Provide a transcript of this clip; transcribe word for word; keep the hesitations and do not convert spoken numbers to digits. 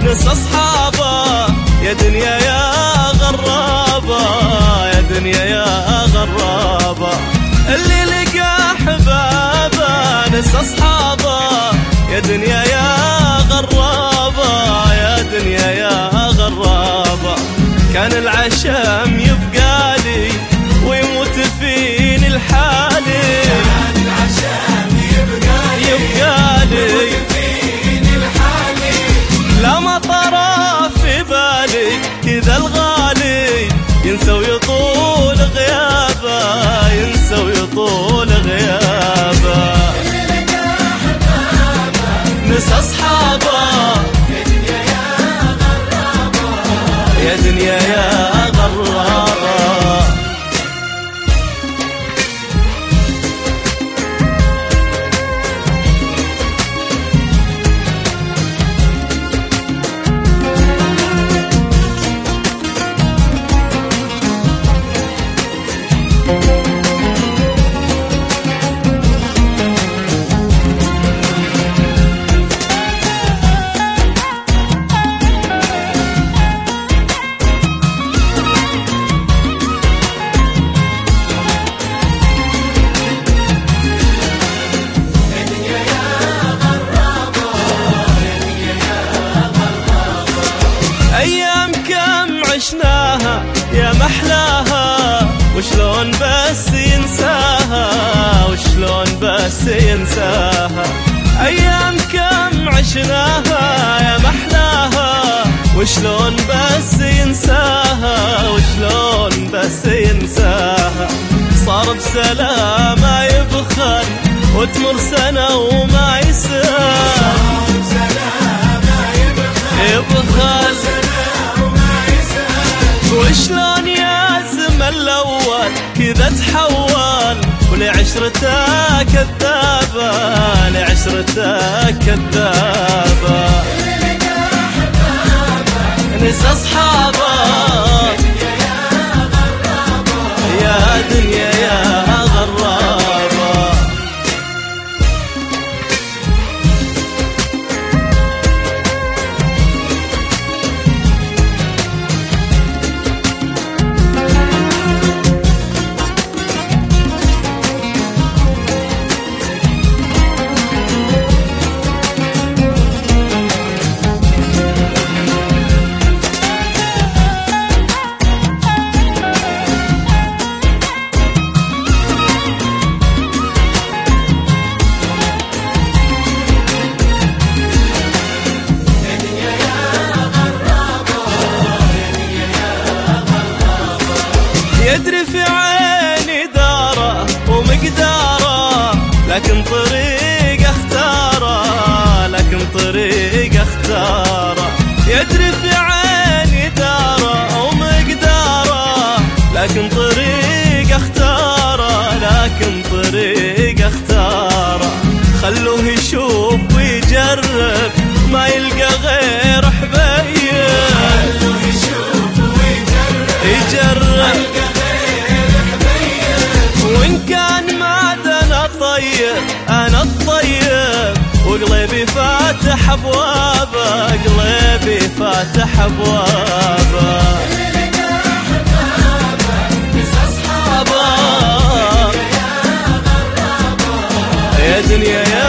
نس أصحابه يا دنيا يا غرابة، يا دنيا يا غرابة. اللي لقى أحبابه نس أصحابه يا دنيا يا غرابة، يا دنيا يا غرابة. كان العشم يبقى لي ويموت فيني الحالي، كان العشم يبقى لي يبقى لي ويموت فيني الحالي. لا ما طرى في بالي كذا الغالي ينسى ويطول غيابه، ينسى ويطول غيابه. نس أصحابه يا دنيا يا غرابة، يا دنيا يا غرابة. أيام كم عشناها يا محلاها، وشلون بس ينساها، وشلون بس ينساها. أيام كم عشناها يا محلاها، وشلون بس ينساها، وشلون بس ينساها. صار بسلامة يبخل وتمر سنة وما يسال، يبخل وشلون يا زمن الأول كذا تحول، ولعشرته كذابة، لعشرته كذابة. نس أصحابه يا دنيا يا غرابة. يدري في عيني داره ومقداره، لكن طريق اختاره، لكن طريق اختاره. يدري في عيني داره ومقداره، لكن طريق اختاره، لكن طريق اختاره. خلوه يشوف ويجرب ما يلقى غير حبيب، خلوه يشوف ويجرب يجرب يجرب. وإن كان معدن طيب أنا الطيب، وقلبي فاتح أبوابه، قلبي فاتح أبوابه. نس أصحابه يا دنيا يا